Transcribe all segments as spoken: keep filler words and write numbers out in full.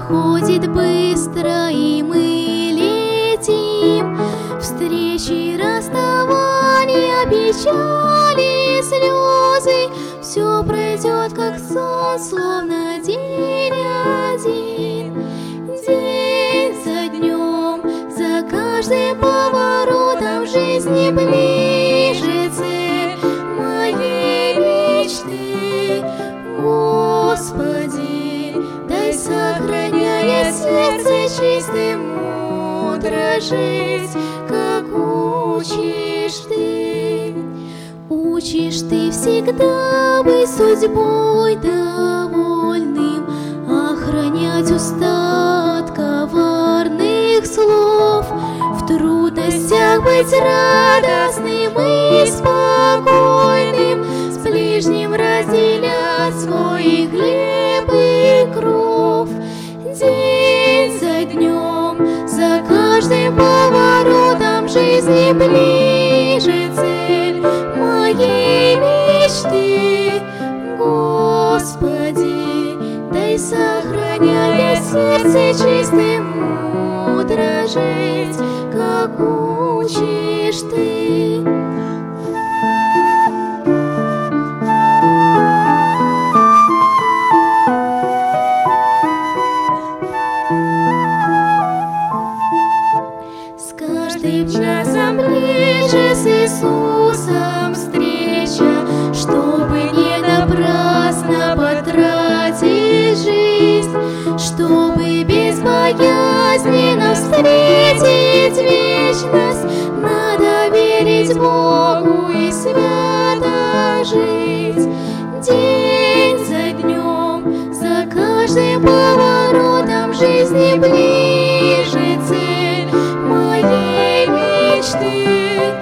проходит быстро, и мы летим. Встречи, расставания, печали, слезы, все пройдет, как сон, словно день один. День за днем, за каждым поворотом жизни ближе цель моей мечты. Господи, дай, сохраняя сердце чистым, мудро жить, как учишь Ты. Учишь Ты всегда быть судьбой довольным, охранять уста от коварных слов, в трудностях быть радостным и спокойным, с ближним разделять свой хлеб и кров. День за днем, за каждым поворотом жизни ближе цель моей мечты. Господи, дай, сохраняя сердце чистым, мудро жить, как учишь Ты. С каждым часом ближе с Иисусом встреча, чтобы не напрасно потратить жизнь, чтобы безбоязненно встретить вечность. Надо верить Богу и свято жить. День за днем, за каждым поворотом жизни ближе цель моей мечты.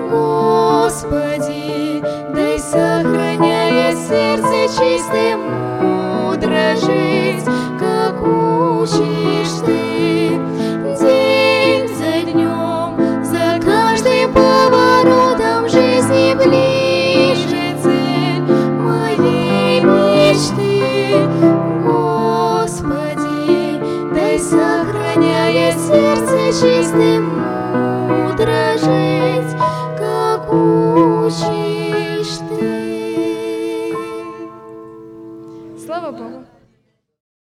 Господи, дай, сохраняя сердце чистым, мудро жить, как учишь Ты. День за днем, за каждым поворотом жизни ближе цель моей мечты. Господи, дай, сохраняя сердце чистым,